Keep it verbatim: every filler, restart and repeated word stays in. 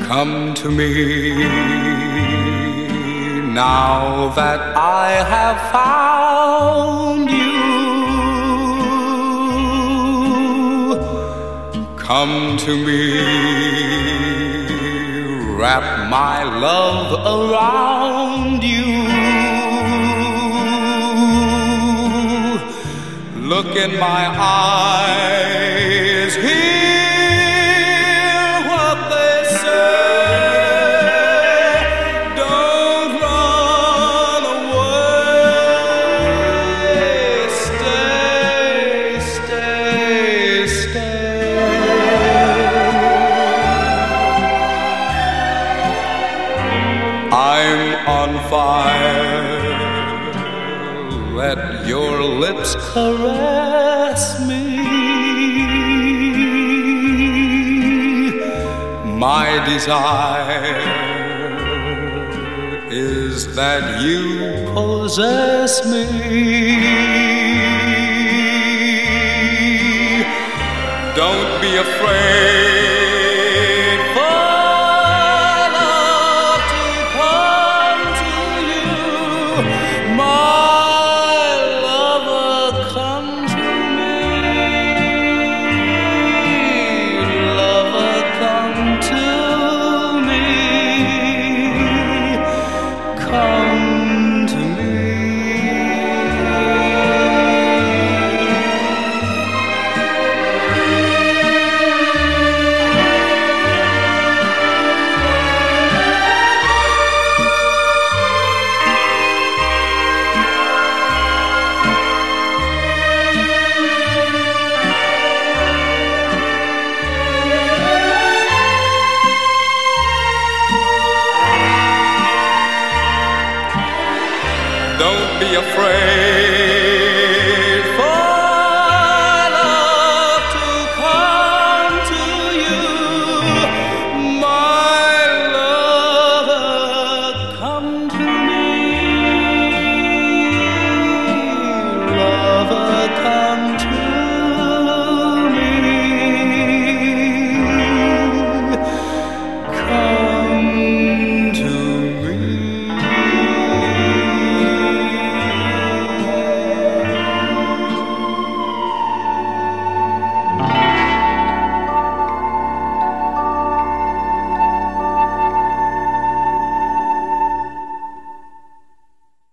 Come to me now that I have found you. Come to me, wrap my love around you. Look in my eyes, hear what they say. Don't run away. Stay, stay, stay. I'm on fire. Let your lips caress me. My desire is that you possess me. Don't be afraid for love to come to you. My lover, come to me. Lover, come to me. Come to me. Don't be afraid.